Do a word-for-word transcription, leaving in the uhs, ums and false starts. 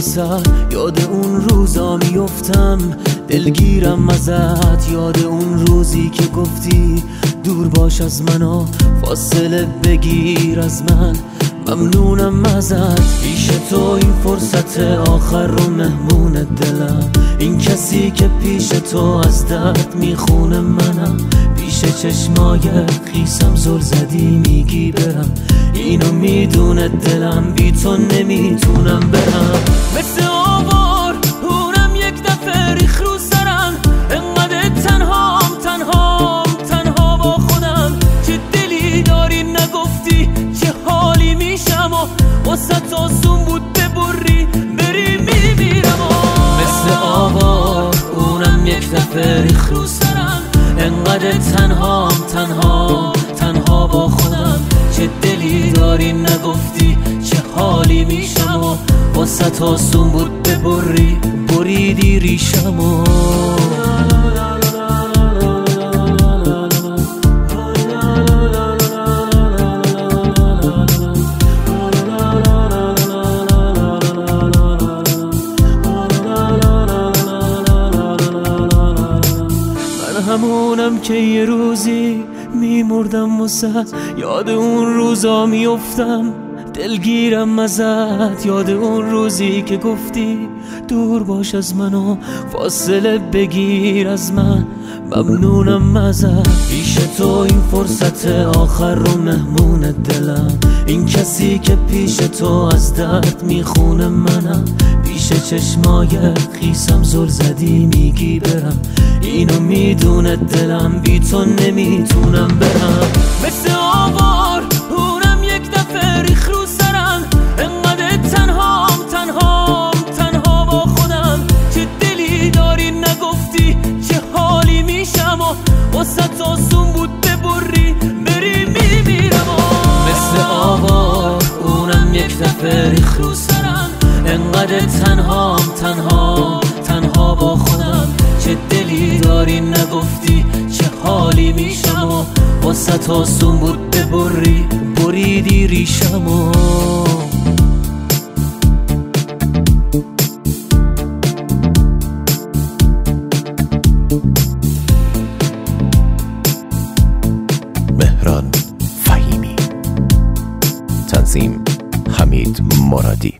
واسه یاد اون روزا میفتم، دلگیرم ازت. یاد اون روزی که گفتی دور باش از منو، فاصله بگیر از من، ممنونم ازت. پیش تو این فرصت آخر رو مهمون دلم، این کسی که پیش تو از درد میخونه منم. پیش چشمای خیسم زل زدی میگی برم، اینو میدونه دلم، بی تو نمیتونم برم. مثل آوار اونم یک دفعه ریخ رو سرم، انقدر تنهام تنهام تنها با خودم. چه دلی داری نگفتی چه حالی میشم، و واسه آسون بود ببری بری میمیرم. مثل آوار اونم یک دفعه ریخ رو سرم، انقدر تنهام تنها تنها با خودم. چه دلی داری نگفتی چه حالی میشم، و واسه آسون بود ببری بریدی ریشمو. همونم که یه روزی میمردم واسه یاد اون روزا میفتم، دلگیرم ازت. یاد اون روزی که گفتی دور باش از منو، فاصله بگیر از من، ممنونم ازت. پیش تو این فرصت آخر رو مهمون دلم، این کسی که پیش تو از درد میخونه منم. پیش چشمای خیسم زل زدی میگی برم، اینو میدونه دلم، بی تو نمیتونم برم. مثل آوار اونم یک دفعه ریخ رو سرم، انقدر تنهام تنهام تنها با خودم. چه دلی داری نگفتی چه حالی میشم، و واسه آسون بود ببری بری میمیرم. مثل آوار اونم یک دفعه ریخ رو سرم، انقدر تنهام تنها تنها با خودم. چه دلی داری نگفتی چه حالی میشم، و واسه آسون بود ببری بریدی ریشمو. مهران فهیمی، تنظیم حمید مرادی.